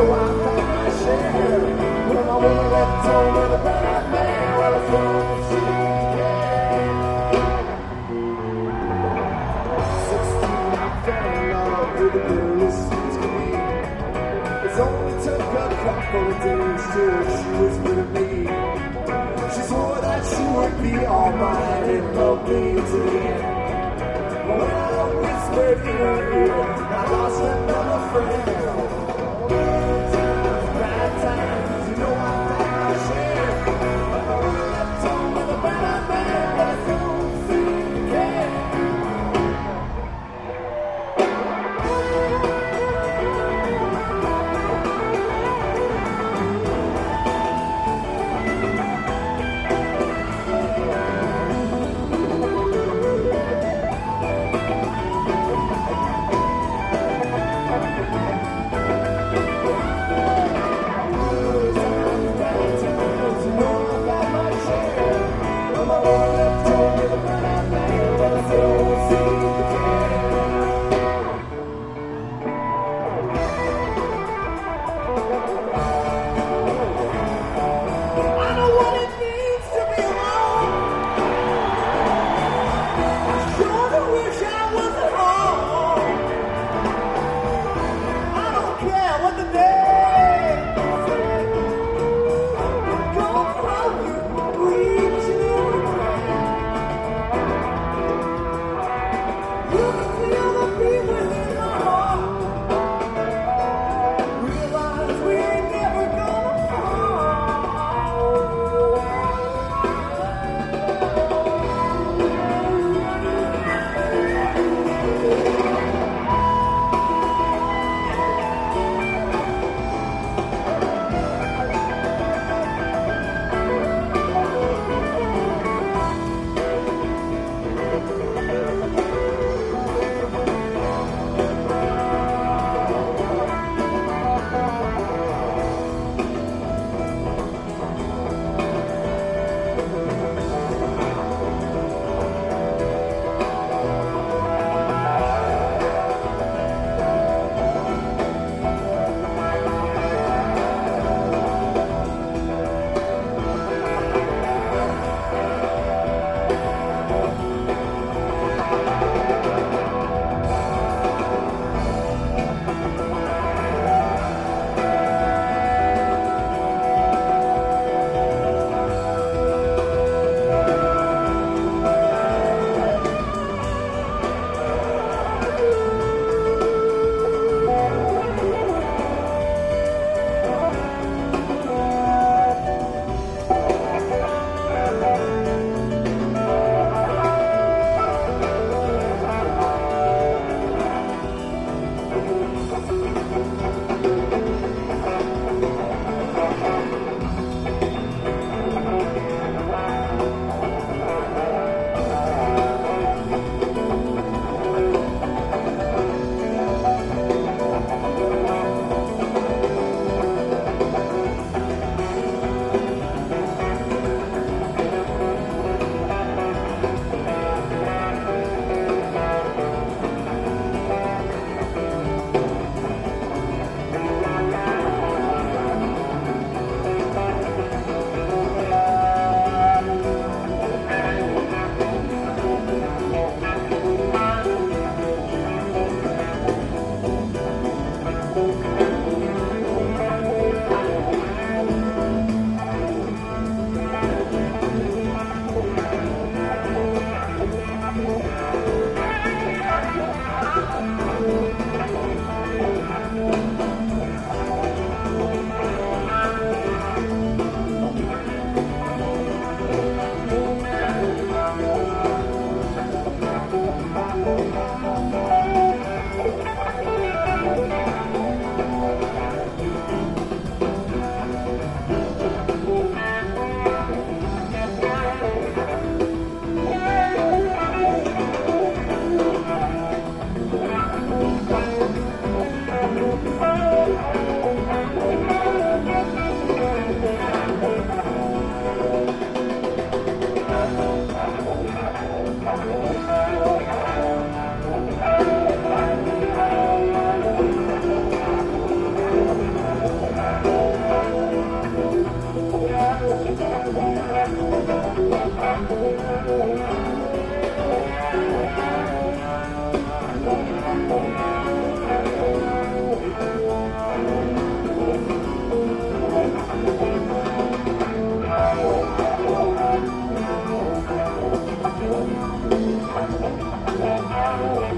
I found my share. When my woman left home with a bad man, well, it's wrong, she cared. 16, I fell in love with a girl who seems to me. It only took a couple of days till she was with me. She swore that she would be all mine and love me to the end. But when I whispered in her ear, I lost another friend. Good times, bad times, you know I found my share. But I left home with a bad man, but I don't seem to care. I want